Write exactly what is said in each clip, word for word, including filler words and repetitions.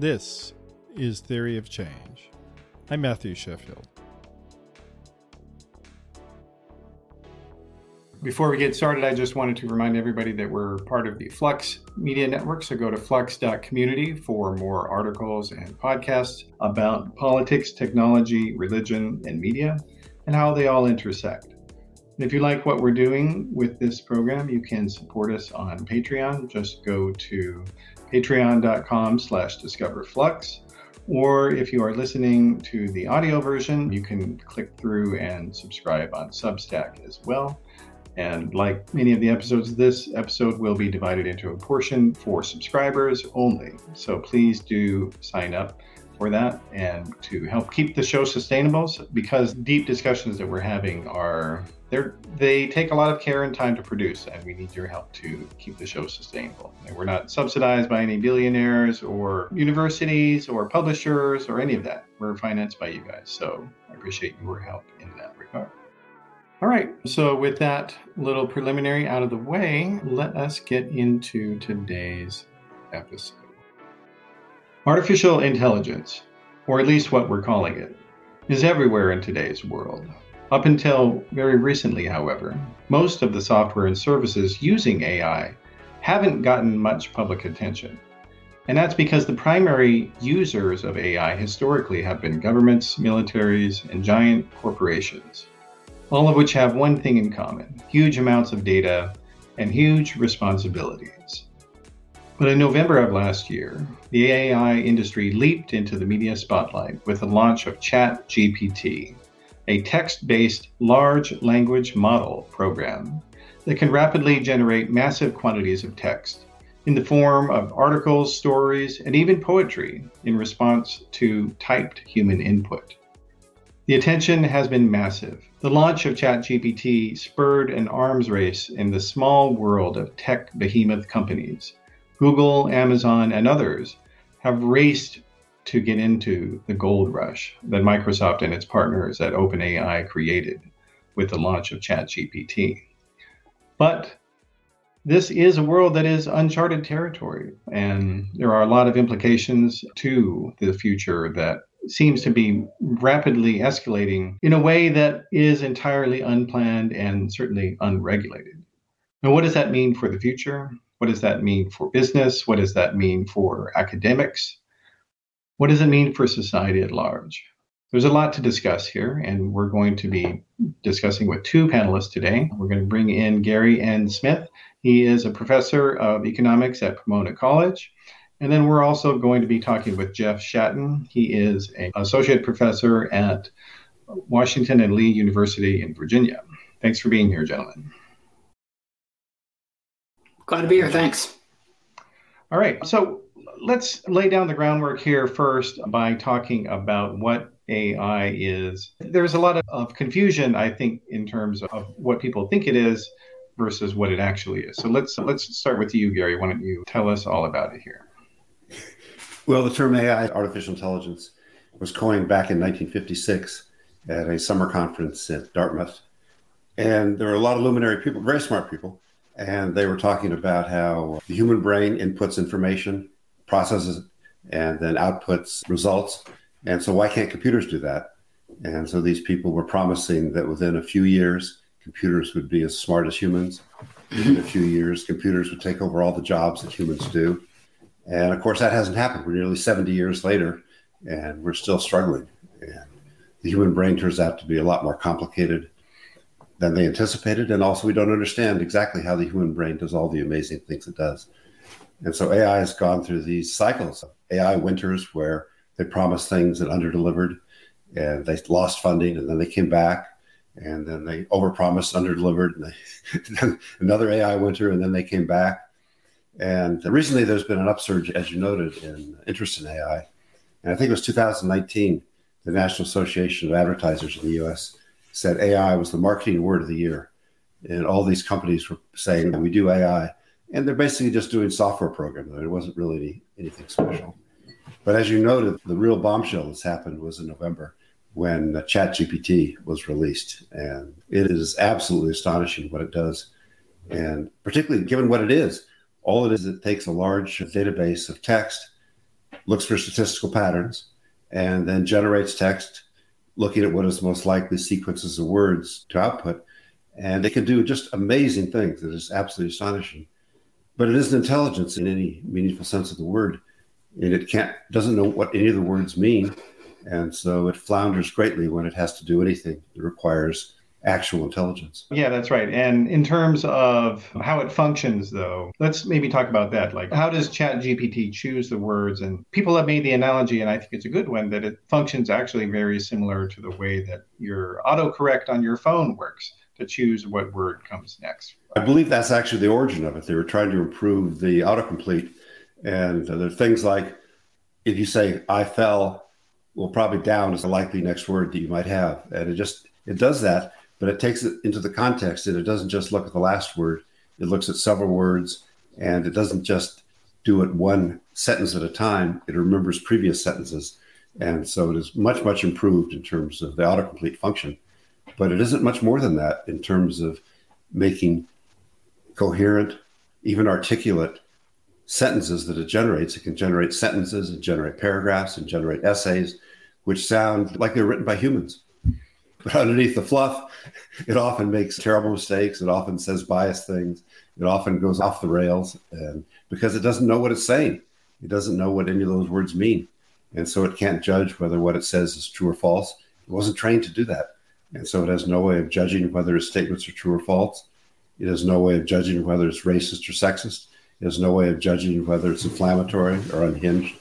This is Theory of Change. I'm Matthew Sheffield. Before we get started, I just wanted to remind everybody that we're part of the Flux Media Network, so go to flux dot community for more articles and podcasts about politics, technology, religion, and media, and how they all intersect. And if you like what we're doing with this program, you can support us on Patreon. Just go to patreon.com slash discoverflux. Or if you are listening to the audio version, you can click through and subscribe on Substack as well. And like many of the episodes, this episode will be divided into a portion for subscribers only. So please do sign up for that and to help keep the show sustainable, because deep discussions that we're having are, they're, they take a lot of care and time to produce, and we need your help to keep the show sustainable. And we're not subsidized by any billionaires or universities or publishers or any of that. We're financed by you guys. So I appreciate your help in that regard. All right, so with that little preliminary out of the way, let us get into today's episode. Artificial intelligence, or at least what we're calling it, is everywhere in today's world. Up until very recently, however, most of the software and services using A I haven't gotten much public attention. And that's because the primary users of A I historically have been governments, militaries, and giant corporations, all of which have one thing in common: huge amounts of data and huge responsibilities. But in November of last year, the A I industry leaped into the media spotlight with the launch of ChatGPT, a text-based large language model program that can rapidly generate massive quantities of text in the form of articles, stories, and even poetry in response to typed human input. The attention has been massive. The launch of ChatGPT spurred an arms race in the small world of tech behemoth companies. Google, Amazon, and others have raced to get into the gold rush that Microsoft and its partners at OpenAI created with the launch of ChatGPT. But this is a world that is uncharted territory, and there are a lot of implications to the future that seems to be rapidly escalating in a way that is entirely unplanned and certainly unregulated. Now, what does that mean for the future? What does that mean for business? What does that mean for academics? What does it mean for society at large? There's a lot to discuss here, and we're going to be discussing with two panelists today. We're going to bring in Gary N. Smith. He is a professor of economics at Pomona College. And then we're also going to be talking with Jeff Shatton. He is an associate professor at Washington and Lee University in Virginia. Thanks for being here, gentlemen. Glad to be here. Thanks. All right. So let's lay down the groundwork here first by talking about what A I is. There's a lot of, of confusion, I think, in terms of what people think it is versus what it actually is. So let's let's start with you, Gary. Why don't you tell us all about it here? Well, the term A I, artificial intelligence, was coined back in nineteen fifty-six at a summer conference at Dartmouth. And there were a lot of luminary people, very smart people, and they were talking about how the human brain inputs information, processes it, and then outputs results. And so why can't computers do that? And so these people were promising that within a few years, computers would be as smart as humans. In a few years, computers would take over all the jobs that humans do. And of course, that hasn't happened. We're nearly seventy years later, and we're still struggling. And the human brain turns out to be a lot more complicated than they anticipated. And also, we don't understand exactly how the human brain does all the amazing things it does. And so A I has gone through these cycles of A I winters where they promised things and underdelivered, and they lost funding, and then they came back, and then they overpromised, underdelivered, and they, another A I winter, and then they came back. And recently there's been an upsurge, as you noted, in interest in A I. And I think it was two thousand nineteen, the National Association of Advertisers in the U S said A I was the marketing word of the year. And all these companies were saying, we do A I. And they're basically just doing software programming. It wasn't really any, anything special. But as you noted, the real bombshell that's happened was in November when ChatGPT was released. And it is absolutely astonishing what it does. And particularly given what it is, all it is, it takes a large database of text looks for statistical patterns, and then generates text, looking at what is most likely sequences of words to output. And it can do just amazing things. It is absolutely astonishing. But it isn't intelligence in any meaningful sense of the word. And it can't doesn't know what any of the words mean. And so it flounders greatly when it has to do anything that requires actual intelligence. Yeah, that's right. And in terms of how it functions, though, let's maybe talk about that. Like, how does ChatGPT choose the words? And people have made the analogy, and I think it's a good one, that it functions actually very similar to the way that your autocorrect on your phone works to choose what word comes next. I believe that's actually the origin of it. They were trying to improve the autocomplete. And there are things like, if you say, I fell, well, probably down is the likely next word that you might have. And it just, it does that. But it takes it into the context, and it doesn't just look at the last word. It looks at several words, and it doesn't just do it one sentence at a time. It remembers previous sentences. And so it is much, much improved in terms of the autocomplete function. But it isn't much more than that in terms of making coherent, even articulate sentences that it generates. It can generate sentences, and generate paragraphs, and generate essays, which sound like they're written by humans. But underneath the fluff, it often makes terrible mistakes. It often says biased things. It often goes off the rails, and because it doesn't know what it's saying. It doesn't know what any of those words mean. And so it can't judge whether what it says is true or false. It wasn't trained to do that. And so it has no way of judging whether its statements are true or false. It has no way of judging whether it's racist or sexist. It has no way of judging whether it's inflammatory or unhinged.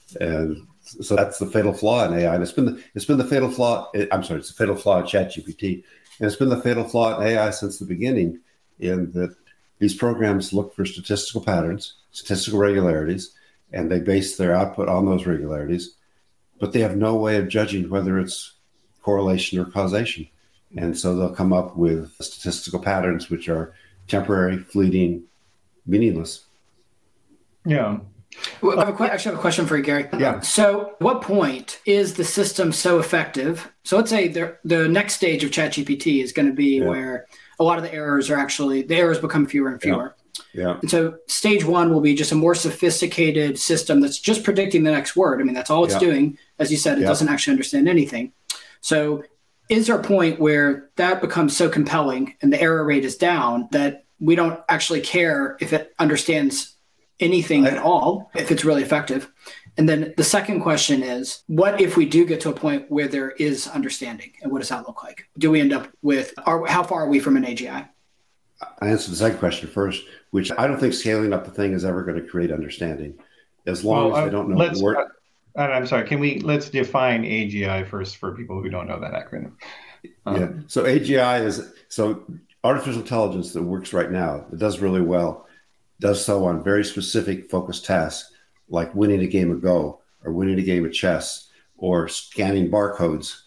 And so that's the fatal flaw in A I. And it's been the, it's been the fatal flaw. I'm sorry, it's the fatal flaw in ChatGPT. And it's been the fatal flaw in A I since the beginning, in that these programs look for statistical patterns, statistical regularities, and they base their output on those regularities. But they have no way of judging whether it's correlation or causation. And so they'll come up with statistical patterns which are temporary, fleeting, meaningless. Yeah. Well, I have a, actually have a question for you, Gary. Yeah. So at what point is the system so effective? So let's say the, the next stage of ChatGPT is going to be yeah. where a lot of the errors are actually, the errors become fewer and fewer. Yeah. yeah. And so stage one will be just a more sophisticated system that's just predicting the next word. I mean, that's all it's yeah. doing. As you said, it yeah. doesn't actually understand anything. So is there a point where that becomes so compelling and the error rate is down that we don't actually care if it understands anything at all, if it's really effective? And then the second question is, what if we do get to a point where there is understanding, and what does that look like? Do we end up with, are, how far are we from an A G I? I answered the second question first, which I don't think scaling up the thing is ever going to create understanding, as long well, as they don't know let's, the word. Uh, I'm sorry, can we, let's define A G I first for people who don't know that acronym. Um, yeah. So A G I is, so artificial intelligence that works right now, that does really well, does so on very specific focused tasks, like winning a game of Go, or winning a game of chess, or scanning barcodes,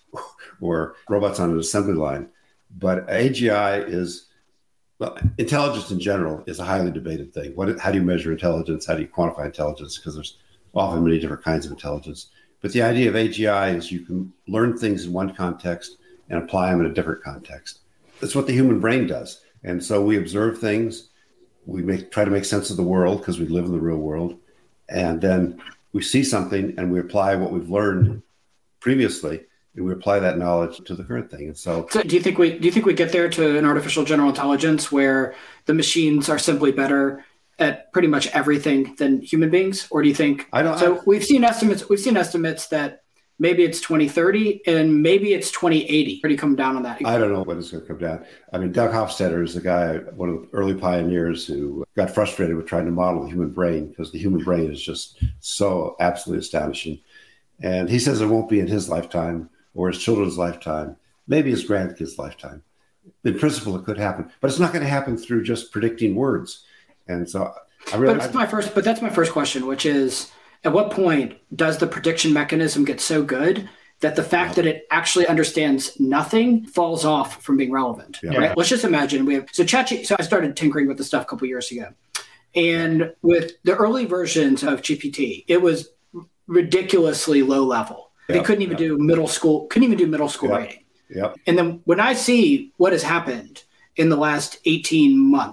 or robots on an assembly line. But A G I is, well, intelligence in general is a highly debated thing. What, how do you measure intelligence? How do you quantify intelligence? Because there's often many different kinds of intelligence. But the idea of A G I is you can learn things in one context and apply them in a different context. That's what the human brain does. And so we observe things, we make, try to make sense of the world because we live in the real world. And then we see something and we apply what we've learned previously, and we apply that knowledge to the current thing. And so, so do you think we do you think we get there to an artificial general intelligence where the machines are simply better at pretty much everything than human beings? Or do you think I don't so I, we've seen estimates we've seen estimates that maybe it's twenty thirty and maybe it's twenty eighty. Where do you come down on that? I don't know when it's going to come down. I mean, Doug Hofstadter is the guy, one of the early pioneers who got frustrated with trying to model the human brain because the human brain is just so absolutely astonishing. And he says it won't be in his lifetime or his children's lifetime, maybe his grandkids' lifetime. In principle, it could happen, but it's not going to happen through just predicting words. And so I really, but that's my first, but that's my first question, which is, at what point does the prediction mechanism get so good that the fact yeah. that it actually understands nothing falls off from being relevant? Yeah. Right? Let's just imagine we have, so ChatGPT, so I started tinkering with this stuff a couple years ago. And with the early versions of G P T, it was ridiculously low level. They yeah. couldn't even yeah. do middle school, couldn't even do middle school yeah. rating. Yeah. And then when I see what has happened in the last eighteen months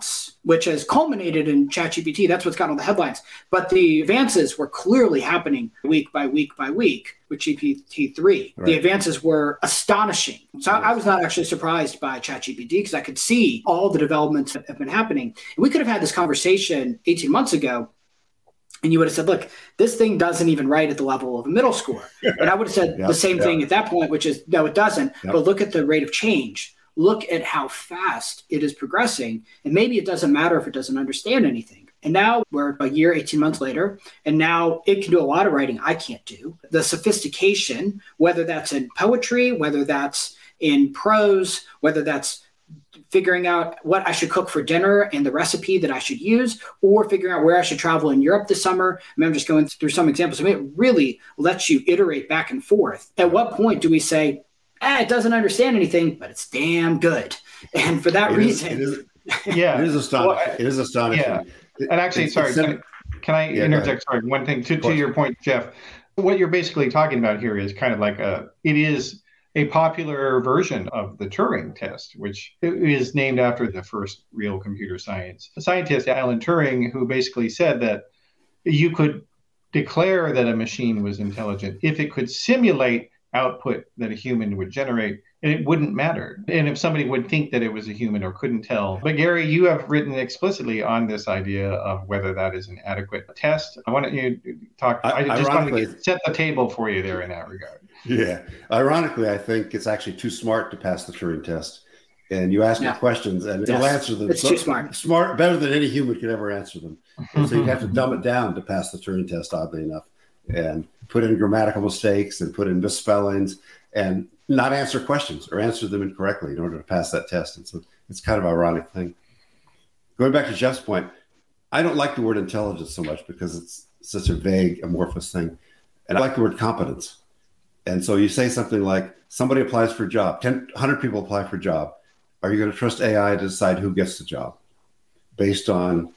which has culminated in ChatGPT. That's what's got all the headlines. But the advances were clearly happening week by week by week with G P T three. Right. The advances were astonishing. So yes. I was not actually surprised by ChatGPT because I could see all the developments that have been happening. And we could have had this conversation eighteen months ago, and you would have said, look, this thing doesn't even write at the level of a middle schooler. And I would have said yep, the same yep. thing at that point, which is, no, it doesn't. Yep. But look at the rate of change. Look at how fast it is progressing. And maybe it doesn't matter if it doesn't understand anything. And now we're a year, eighteen months later, and now it can do a lot of writing I can't do. The sophistication, whether that's in poetry, whether that's in prose, whether that's figuring out what I should cook for dinner and the recipe that I should use, or figuring out where I should travel in Europe this summer. I mean, I'm just going through some examples. I mean, it really lets you iterate back and forth. At what point do we say, eh, it doesn't understand anything, but it's damn good? And for that it reason. Is, it is, yeah, it is astonishing. Well, it is astonishing. Yeah. And actually, sorry, can, can I yeah, interject? Sorry, one thing to, to your point, Jeff. What you're basically talking about here is kind of like a, it is a popular version of the Turing test, which is named after the first real computer science scientist, Alan Turing, who basically said that you could declare that a machine was intelligent if it could simulate output that a human would generate, and it wouldn't matter. And if somebody would think that it was a human or couldn't tell. But Gary, you have written explicitly on this idea of whether that is an adequate test. I want you to talk, I, I just want to set the table for you there in that regard. Yeah. Ironically, I think it's actually too smart to pass the Turing test. And you ask yeah. it questions and yes. it'll answer them. It's so, too smart. Smart, better than any human could ever answer them. And so you have to dumb it down to pass the Turing test, oddly enough, and put in grammatical mistakes and put in misspellings and not answer questions or answer them incorrectly in order to pass that test. And so it's kind of an ironic thing. Going back to Jeff's point, I don't like the word intelligence so much because it's such a vague, amorphous thing. And I like the word competence. And so you say something like, somebody applies for a job, ten, one hundred people apply for a job. Are you going to trust A I to decide who gets the job? Based on,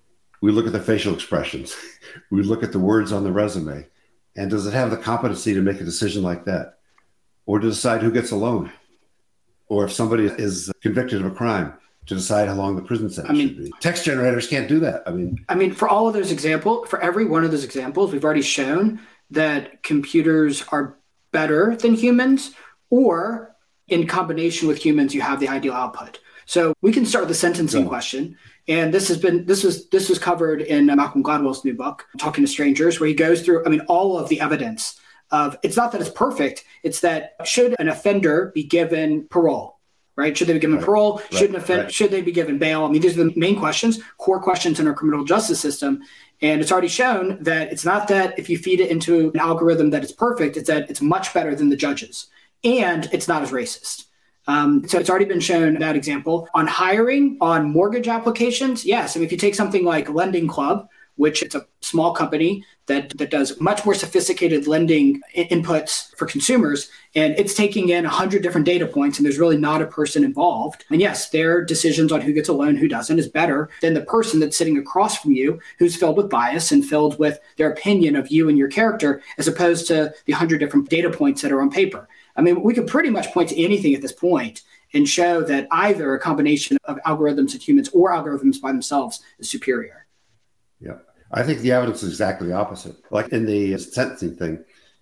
we look at the facial expressions, we look at the words on the resume, and does it have the competency to make a decision like that? Or to decide who gets a loan? Or if somebody is convicted of a crime, to decide how long the prison sentence I mean, should be. Text generators can't do that. I mean, I mean, for all of those examples, for every one of those examples, we've already shown that computers are better than humans, or in combination with humans, you have the ideal output. So we can start with the sentencing yeah. question. And this has been, this was, this was covered in Malcolm Gladwell's new book, Talking to Strangers, where he goes through, I mean, all of the evidence of, it's not that it's perfect. It's that should an offender be given parole, right? Should they be given right. parole? Right. Should an offender, right. should they be given bail? I mean, these are the main questions, core questions in our criminal justice system. And it's already shown that it's not that if you feed it into an algorithm that it's perfect, it's that it's much better than the judges. And it's not as racist. Um, so it's already been shown that example. On hiring, on mortgage applications, yes. I mean, if you take something like Lending Club, which it's a small company that, that does much more sophisticated lending inputs for consumers, and it's taking in one hundred different data points, and there's really not a person involved. And yes, their decisions on who gets a loan, who doesn't, is better than the person that's sitting across from you who's filled with bias and filled with their opinion of you and your character, as opposed to the one hundred different data points that are on paper. I mean, we could pretty much point to anything at this point and show that either a combination of algorithms and humans or algorithms by themselves is superior. Yeah, I think the evidence is exactly the opposite. Like in the sentencing thing,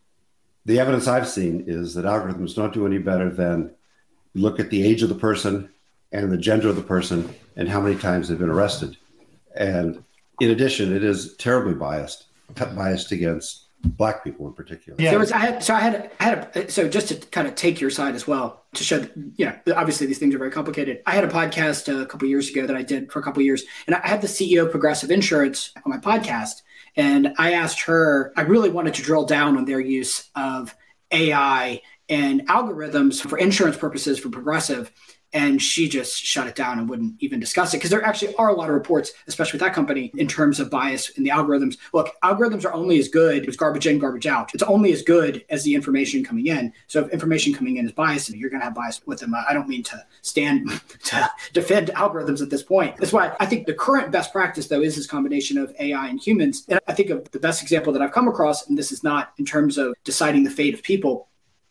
the evidence I've seen is that algorithms don't do any better than look at the age of the person and the gender of the person and how many times they've been arrested. And in addition, it is terribly biased, biased against Black people in particular. Yeah. So, was, I had, so I had, I had, a, so just to kind of take your side as well, to show that, you know, obviously these things are very complicated. I had a podcast a couple of years ago that I did for a couple of years, and I had the C E O of Progressive Insurance on my podcast. And I asked her, I really wanted to drill down on their use of A I and algorithms for insurance purposes for Progressive. And she just shut it down and wouldn't even discuss it, because there actually are a lot of reports, especially with that company, in terms of bias in the algorithms. Look, algorithms are only as good as garbage in, garbage out. It's only as good as the information coming in. So if information coming in is biased, you're going to have bias with them. I don't mean to stand to defend algorithms at this point. That's why I think the current best practice, though, is this combination of A I and humans. And I think of the best example that I've come across, and this is not in terms of deciding the fate of people,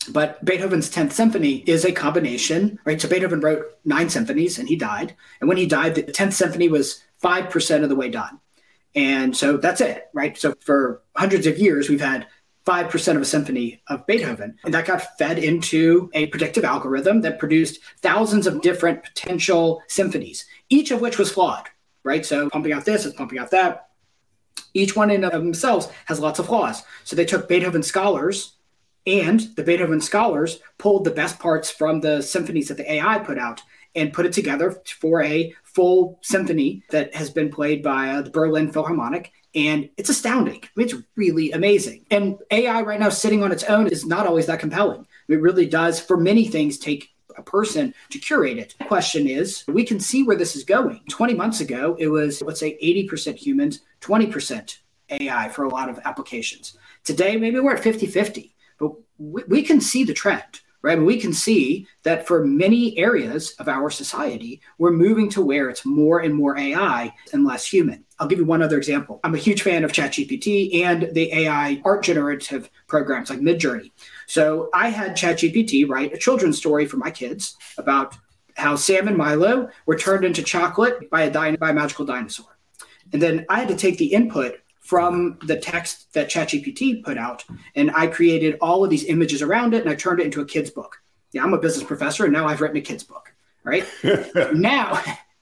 But Beethoven's tenth Symphony is a combination, right? So Beethoven wrote nine symphonies and he died. And when he died, the tenth Symphony was five percent of the way done. And so that's it, right? So for hundreds of years, we've had five percent of a symphony of Beethoven. And that got fed into a predictive algorithm that produced thousands of different potential symphonies, each of which was flawed, right? So pumping out this, it's pumping out that. Each one in of themselves has lots of flaws. So they took Beethoven scholars, and the Beethoven scholars pulled the best parts from the symphonies that the A I put out and put it together for a full symphony that has been played by uh, the Berlin Philharmonic. And it's astounding. I mean, it's really amazing. And A I right now sitting on its own is not always that compelling. It really does, for many things, take a person to curate it. The question is, we can see where this is going. twenty months ago, it was, let's say, eighty percent humans, twenty percent A I for a lot of applications. Today, maybe we're at fifty-fifty, but we, we can see the trend, right? We can see that for many areas of our society, we're moving to where it's more and more A I and less human. I'll give you one other example. I'm a huge fan of ChatGPT and the A I art generative programs like Midjourney. So I had ChatGPT write a children's story for my kids about how Sam and Milo were turned into chocolate by a, di- by a magical dinosaur. And then I had to take the input from the text that ChatGPT put out, and I created all of these images around it, and I turned it into a kid's book. Yeah, I'm a business professor, and now I've written a kid's book, right? Now,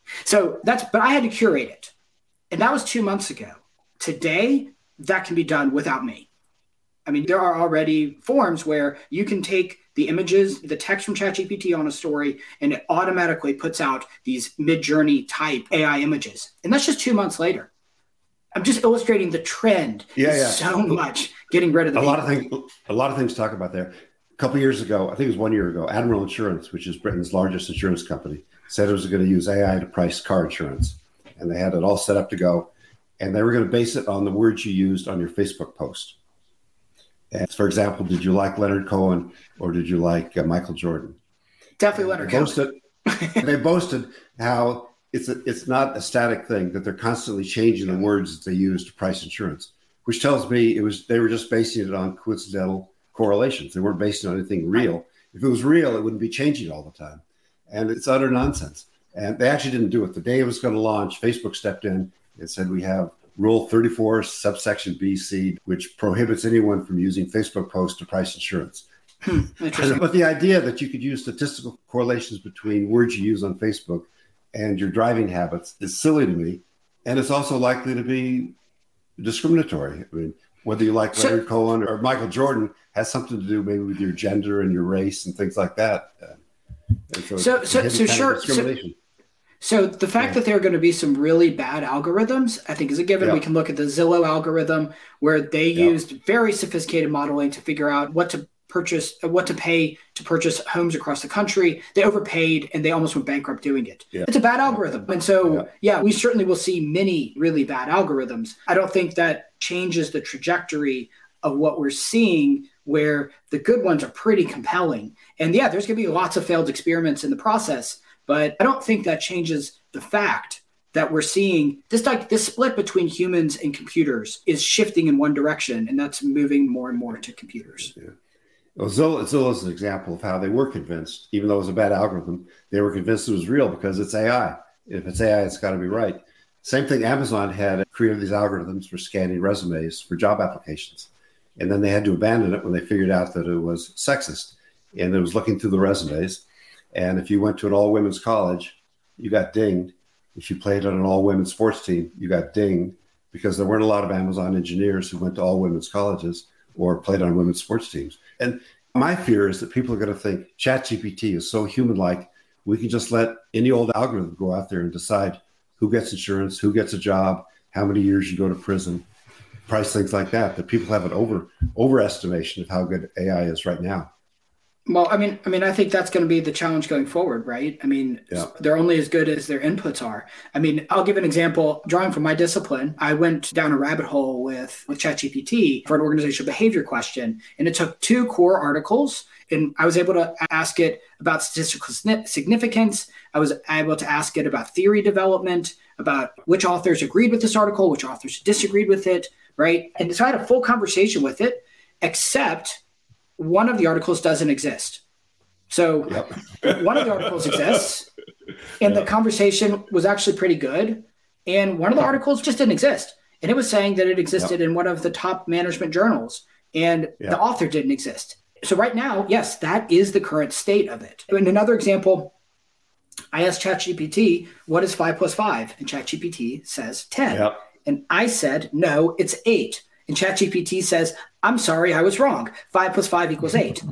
so that's, but I had to curate it. And that was two months ago. Today, that can be done without me. I mean, there are already forms where you can take the images, the text from ChatGPT on a story, and it automatically puts out these Midjourney type A I images. And that's just two months later. I'm just illustrating the trend. Yeah, yeah. So much getting rid of the a lot of things. A lot of things to talk about there. A couple of years ago, I think it was one year ago, Admiral Insurance, which is Britain's largest insurance company, said it was going to use A I to price car insurance. And they had it all set up to go. And they were going to base it on the words you used on your Facebook post. And for example, did you like Leonard Cohen or did you like uh, Michael Jordan? Definitely Leonard they boasted, Cohen. They boasted how it's a, it's not a static thing, that they're constantly changing the words that they use to price insurance, which tells me it was they were just basing it on coincidental correlations. They weren't basing it on anything real. If it was real, it wouldn't be changing all the time. And it's utter nonsense. And they actually didn't do it. The day it was going to launch, Facebook stepped in and said, we have Rule thirty-four, subsection B, C, which prohibits anyone from using Facebook posts to price insurance. Hmm, but the idea that you could use statistical correlations between words you use on Facebook and your driving habits is silly to me. And it's also likely to be discriminatory. I mean, whether you like so, Leonard Cohen or Michael Jordan has something to do maybe with your gender and your race and things like that. And so, so, so, so sure. So, So the fact yeah. that there are going to be some really bad algorithms, I think is a given. Yeah. We can look at the Zillow algorithm where they yeah. used very sophisticated modeling to figure out what to purchase, what to pay to purchase homes across the country. They overpaid and they almost went bankrupt doing it. Yeah. It's a bad algorithm. And so, yeah. yeah, we certainly will see many really bad algorithms. I don't think that changes the trajectory of what we're seeing, where the good ones are pretty compelling. And yeah, there's going to be lots of failed experiments in the process. But I don't think that changes the fact that we're seeing this like this split between humans and computers is shifting in one direction, and that's moving more and more to computers. Yeah. Well, Zillow, Zillow is an example of how they were convinced, even though it was a bad algorithm, they were convinced it was real because it's A I. If it's A I, it's got to be right. Same thing, Amazon had created these algorithms for scanning resumes for job applications. And then they had to abandon it when they figured out that it was sexist. And it was looking through the resumes. And if you went to an all-women's college, you got dinged. If you played on an all-women's sports team, you got dinged because there weren't a lot of Amazon engineers who went to all-women's colleges or played on women's sports teams. And my fear is that people are going to think ChatGPT is so human-like, we can just let any old algorithm go out there and decide who gets insurance, who gets a job, how many years you go to prison, price things like that, that people have an over overestimation of how good A I is right now. Well, I mean, I mean, I think that's going to be the challenge going forward, right? I mean, yeah. they're only as good as their inputs are. I mean, I'll give an example. Drawing from my discipline, I went down a rabbit hole with, with ChatGPT for an organizational behavior question, and it took two core articles, and I was able to ask it about statistical significance. I was able to ask it about theory development, about which authors agreed with this article, which authors disagreed with it, right? And so I had a full conversation with it, except one of the articles doesn't exist. So yep. one of the articles exists, and yep. the conversation was actually pretty good. And one of the articles just didn't exist. And it was saying that it existed yep. in one of the top management journals, and yep. the author didn't exist. So right now, yes, that is the current state of it. And another example, I asked ChatGPT, what is five plus five? And ChatGPT says ten. Yep. And I said, no, it's eight. And ChatGPT says, I'm sorry, I was wrong. Five plus five equals eight.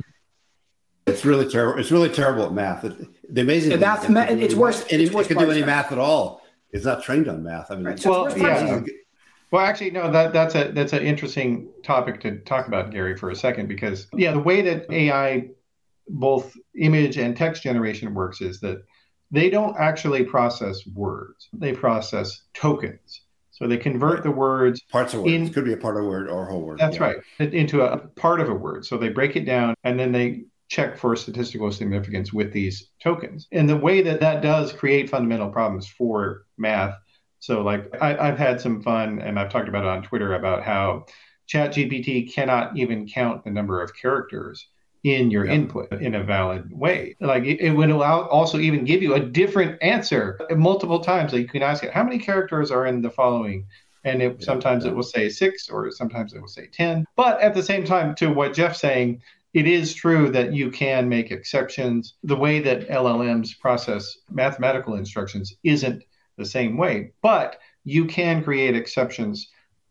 It's really terrible. It's really terrible at math. The amazing thing math, ma- it's worse. It, it's it can do any math at all. It's not trained on math. I mean, right. so well, yeah. Well, actually, no. That that's a that's an interesting topic to talk about, Gary, for a second, because yeah, the way that A I, both image and text generation works is that they don't actually process words; they process tokens. So they convert right. the words parts of words. In, Could be a part of a word or a whole word. That's yeah. right, into a part of a word. So they break it down, and then they check for statistical significance with these tokens. And the way that that does create fundamental problems for math. So like I, I've had some fun, and I've talked about it on Twitter, about how ChatGPT cannot even count the number of characters in your yeah. input in a valid way. Like it, it would allow also even give you a different answer multiple times. Like you can ask it, how many characters are in the following? And it, yeah, sometimes yeah. it will say six, or sometimes it will say ten. But at the same time, to what Jeff's saying, it is true that you can make exceptions. The way that L L Ms process mathematical instructions isn't the same way, but you can create exceptions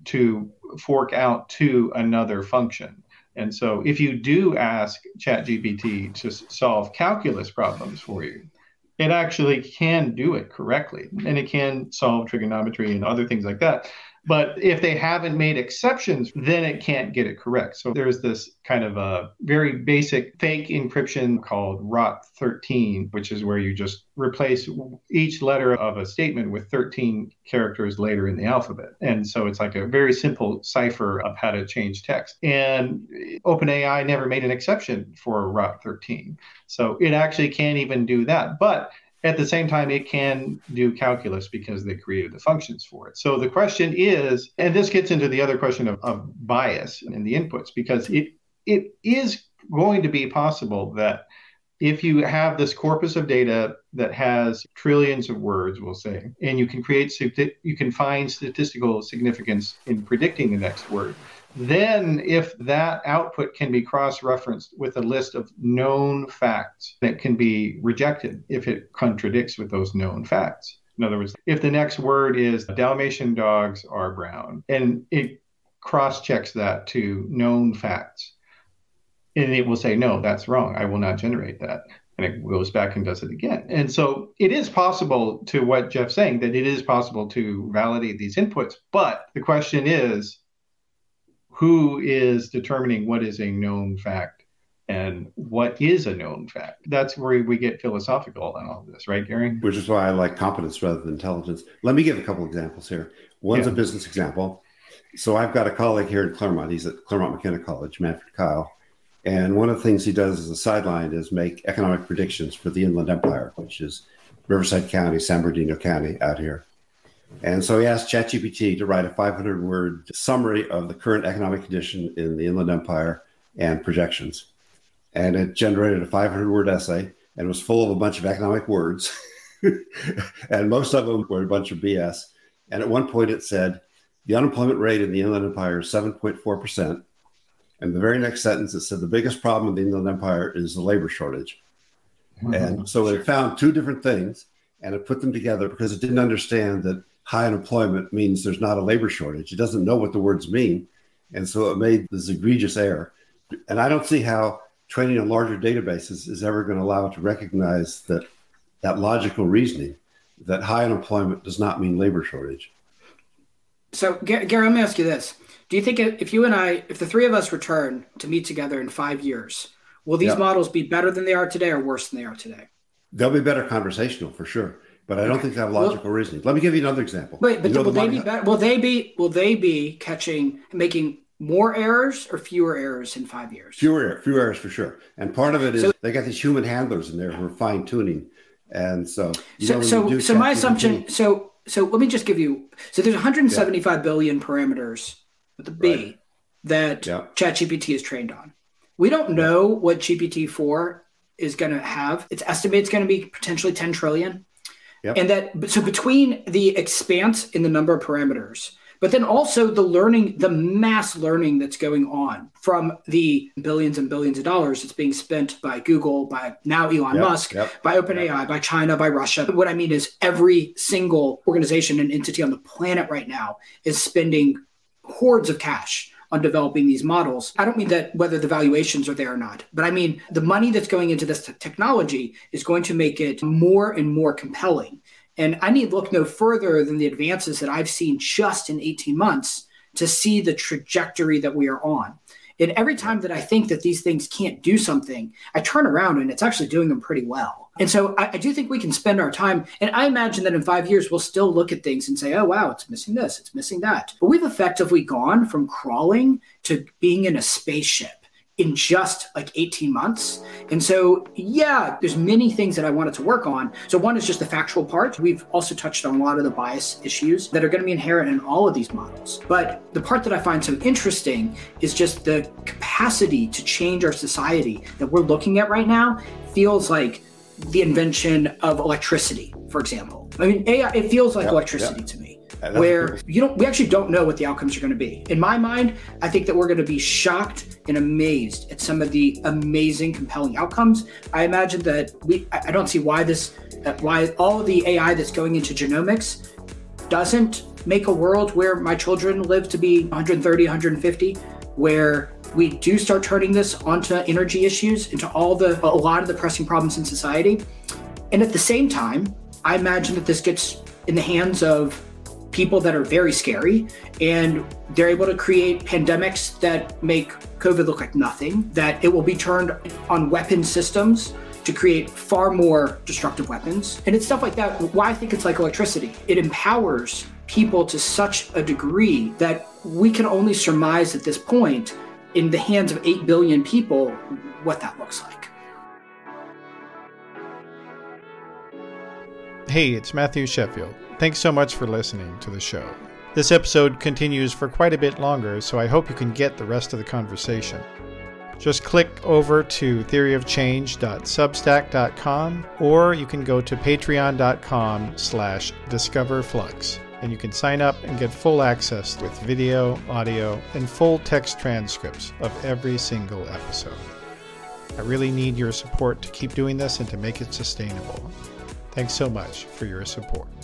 to fork out to another function. And so if you do ask ChatGPT to solve calculus problems for you, it actually can do it correctly, and it can solve trigonometry and other things like that. But if they haven't made exceptions, then it can't get it correct. So there's this kind of a very basic fake encryption called R O T thirteen, which is where you just replace each letter of a statement with thirteen characters later in the alphabet. And so it's like a very simple cipher of how to change text. And OpenAI never made an exception for R O T thirteen. So it actually can't even do that. But at the same time, it can do calculus because they created the functions for it. So the question is, and this gets into the other question of, of bias in the inputs, because it it is going to be possible that if you have this corpus of data that has trillions of words, we'll say, and you can create, you can find statistical significance in predicting the next word, then if that output can be cross-referenced with a list of known facts that can be rejected if it contradicts with those known facts. In other words, if the next word is Dalmatian dogs are brown, and it cross-checks that to known facts, and it will say, no, that's wrong. I will not generate that. And it goes back and does it again. And so it is possible, to what Jeff's saying, that it is possible to validate these inputs. But the question is, who is determining what is a known fact and what is a known fact? That's where we get philosophical on all of this, right, Gary? Which is why I like competence rather than intelligence. Let me give a couple examples here. One's yeah. a business example. So I've got a colleague here in Claremont. He's at Claremont McKenna College, Manfred Kyle. And one of the things he does as a sideline is make economic predictions for the Inland Empire, which is Riverside County, San Bernardino County out here. And so he asked ChatGPT to write a five hundred word summary of the current economic condition in the Inland Empire and projections. And it generated a five hundred word essay and was full of a bunch of economic words. And most of them were a bunch of B S. And at one point it said, the unemployment rate in the Inland Empire is seven point four percent. And the very next sentence, it said, the biggest problem in the Inland Empire is the labor shortage. Mm-hmm. And so it found two different things, and it put them together because it didn't understand that high unemployment means there's not a labor shortage. It doesn't know what the words mean. And so it made this egregious error. And I don't see how training on larger databases is ever going to allow it to recognize that that logical reasoning, that high unemployment does not mean labor shortage. So, Gary, let me ask you this. Do you think if you and I, if the three of us return to meet together in five years, will these yeah. models be better than they are today or worse than they are today? They'll be better conversational for sure. But I don't okay. think they have logical well, reasoning. Let me give you another example. Wait, but you know will the they be better? Will they be? Will they be catching, making more errors or fewer errors in five years? Fewer, fewer errors for sure. And part of it is so, they got these human handlers in there who are fine tuning, and so you so know, so, you so my assumption. So so let me just give you. So there's one hundred seventy-five yeah. billion parameters with a B right. that yeah. ChatGPT is trained on. We don't know what G P T four is going to have. It's estimated it's going to be potentially ten trillion. Yep. And that, so between the expanse in the number of parameters, but then also the learning, the mass learning that's going on from the billions and billions of dollars that's being spent by Google, by now Elon yep, Musk, yep, by OpenAI, yep. by China, by Russia. What I mean is every single organization and entity on the planet right now is spending hordes of cash on developing these models. I don't mean that whether the valuations are there or not, but I mean the money that's going into this t- technology is going to make it more and more compelling. And I need look no further than the advances that I've seen just in eighteen months to see the trajectory that we are on. And every time that I think that these things can't do something, I turn around and it's actually doing them pretty well. And so I, I do think we can spend our time. And I imagine that in five years, we'll still look at things and say, oh, wow, it's missing this, it's missing that. But we've effectively gone from crawling to being in a spaceship in just like eighteen months. And so, yeah, there's many things that I wanted to work on. So one is just the factual part. We've also touched on a lot of the bias issues that are going to be inherent in all of these models. But the part that I find so interesting is just the capacity to change our society that we're looking at right now feels like the invention of electricity, for example. I mean, A I, it feels like yep, electricity yep. to me. That's where you don't, we actually don't know what the outcomes are going to be. In my mind, I think that we're going to be shocked and amazed at some of the amazing, compelling outcomes. I imagine that we, I don't see why this, why all of the A I that's going into genomics doesn't make a world where my children live to be one hundred thirty, one hundred fifty, where we do start turning this onto energy issues, into all the, a lot of the pressing problems in society. And at the same time, I imagine that this gets in the hands of people that are very scary, and they're able to create pandemics that make COVID look like nothing, that it will be turned on weapon systems to create far more destructive weapons. And it's stuff like that. Why I think it's like electricity. It empowers people to such a degree that we can only surmise at this point, in the hands of eight billion people, what that looks like. Hey, it's Matthew Sheffield. Thanks so much for listening to the show. This episode continues for quite a bit longer, so I hope you can get the rest of the conversation. Just click over to theory of change dot substack dot com, or you can go to patreon dot com slash discover flux, and you can sign up and get full access with video, audio, and full text transcripts of every single episode. I really need your support to keep doing this and to make it sustainable. Thanks so much for your support.